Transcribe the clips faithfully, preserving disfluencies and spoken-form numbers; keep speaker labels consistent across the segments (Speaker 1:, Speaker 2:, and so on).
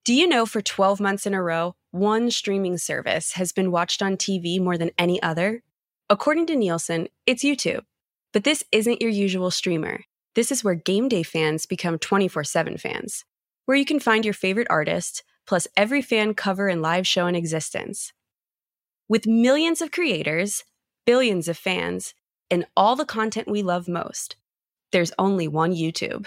Speaker 1: Do you know for twelve months in a row, one streaming service has been watched on T V more than any other? According to Nielsen, it's YouTube. But this isn't your usual streamer. This is where game day fans become twenty-four seven fans, where you can find your favorite artist, plus every fan cover and live show in existence. With millions of creators, billions of fans, and all the content we love most, there's only one YouTube.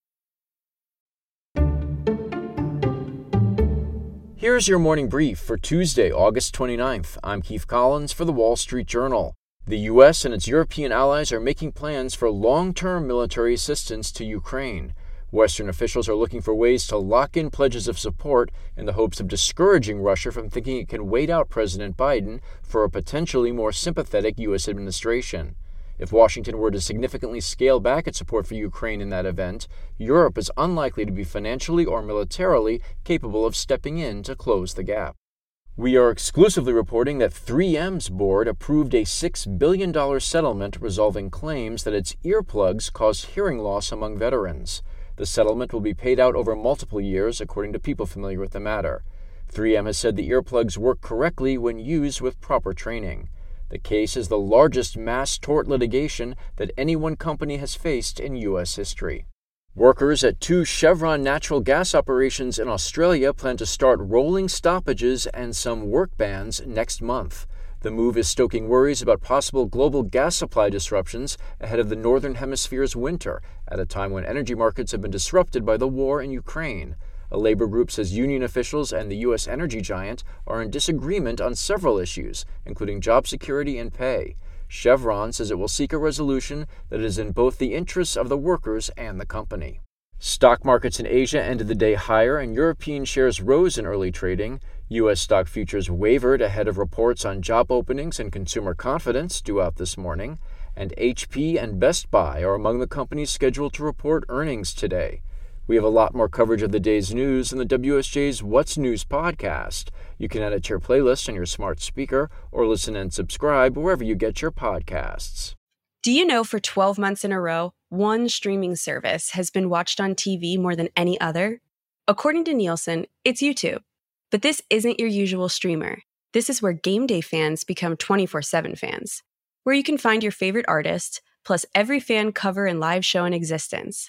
Speaker 2: Here's your morning brief for Tuesday, August twenty-ninth. I'm Keith Collins for The Wall Street Journal. The U S and its European allies are making plans for long-term military assistance to Ukraine. Western officials are looking for ways to lock in pledges of support in the hopes of discouraging Russia from thinking it can wait out President Biden for a potentially more sympathetic U S administration. If Washington were to significantly scale back its support for Ukraine in that event, Europe is unlikely to be financially or militarily capable of stepping in to close the gap. We are exclusively reporting that three M's board approved a six billion dollars settlement resolving claims that its earplugs caused hearing loss among veterans. The settlement will be paid out over multiple years, according to people familiar with the matter. three M has said the earplugs work correctly when used with proper training. The case is the largest mass tort litigation that any one company has faced in U S history. Workers at two Chevron natural gas operations in Australia plan to start rolling stoppages and some work bans next month. The move is stoking worries about possible global gas supply disruptions ahead of the Northern Hemisphere's winter, at a time when energy markets have been disrupted by the war in Ukraine. A labor group says union officials and the U S energy giant are in disagreement on several issues, including job security and pay. Chevron says it will seek a resolution that is in both the interests of the workers and the company. Stock markets in Asia ended the day higher and European shares rose in early trading. U S stock futures wavered ahead of reports on job openings and consumer confidence due out this morning. And H P and Best Buy are among the companies scheduled to report earnings today. We have a lot more coverage of the day's news in the W S J's What's News podcast. You can add it to your playlist on your smart speaker or listen and subscribe wherever you get your podcasts.
Speaker 1: Do you know for twelve months in a row, one streaming service has been watched on T V more than any other? According to Nielsen, it's YouTube. But this isn't your usual streamer. This is where game day fans become twenty-four seven fans, where you can find your favorite artist, plus every fan cover and live show in existence.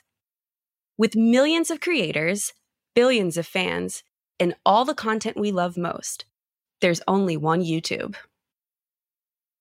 Speaker 1: With millions of creators, billions of fans, and all the content we love most, there's only one YouTube.